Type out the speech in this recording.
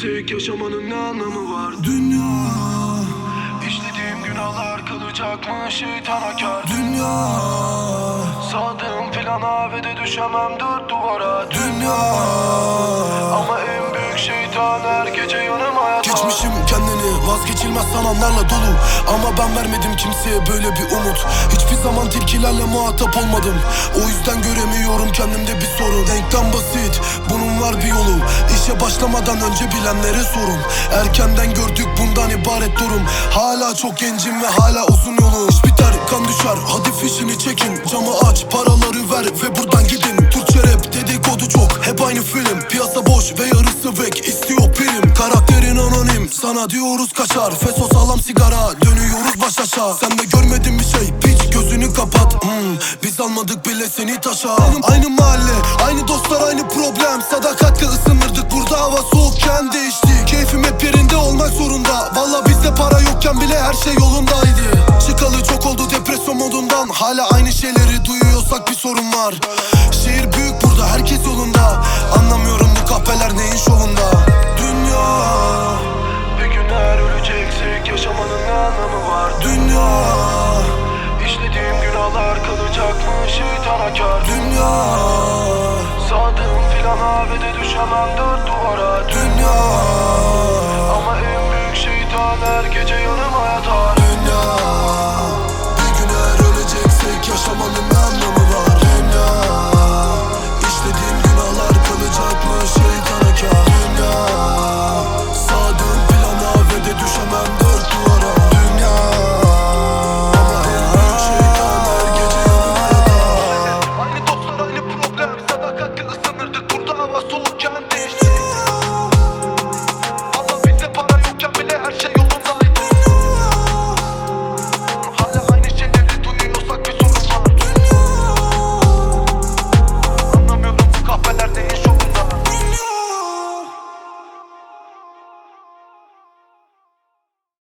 öleceksek yaşamanın ne anlamı var? Dünya, İşlediğim günahlar kalacak mı şeytana kar? dünya, Sadığım plana ve de düşemem dört duvara. dünya. Ama en büyük şeytan her gece yanıma yatar. Geçmişim kendini vazgeçilmez sananlarla dolu, ama ben vermedim kimseye böyle bir umut. Hiçbir zaman tilkilerle muhatap olmadım, o yüzden göremiyorum kendimde bir sorun. Denkten basit, bunun var bir yolu. İşe başlamadan önce bilenlere sorun. Erkenden gördük bundan ibaret durum. Hala çok gencim ve hala uzun yolu. İş biter kan düşer, hadi fişini çekin. Camı aç, paraları ver ve buradan gidin. Türkçe rap dedikodu çok, hep aynı film. Piyasa boş ve yarısı vek, istiyor prim. Karakterin anonim, sana diyoruz kaçar. Feso sağlam sigara, dönüyoruz baş aşağı. Sen de görmedin bir şey, piç gözünü kapat. Biz almadık bile seni taşa. Aynı mahalle, aynı dostlar, aynı problem. Sadakatle ısınırdık, burada hava soğukken değişti. Keyfim hep yerinde olmak zorunda. Valla bizde para yokken bile her şey yolundaydı. Çıkalı çok oldu depresyon modundan. Hala aynı şeyleri duyuyorsak bir sorun var. Şehir büyük, burada herkes yolunda. Anlamıyorum bu kahpeler neyin şovunda. Dünya, Bir gün her öleceksek yaşamanın ne anlamı var? dünya, İşlediğim günahlar kalacak mı şeytana kar? dünya, Sadığım plana ve de düşemem dört duvara. dünya, Ama en büyük şeytan her gece yanıma yatar. dünya. Bir gün eğer öleceksek yaşamanın ne anlamı var? Dünya, işlediğim günahlar kalacak mı şeytana kar? Dünya, sadığım plana ve de düşemem dört duvara. Dünya, ama en büyük şeytan her gece yanıma yatar. Aynı dostlar aynı problem. Sadakatle ısınırdık, burada hava soğukken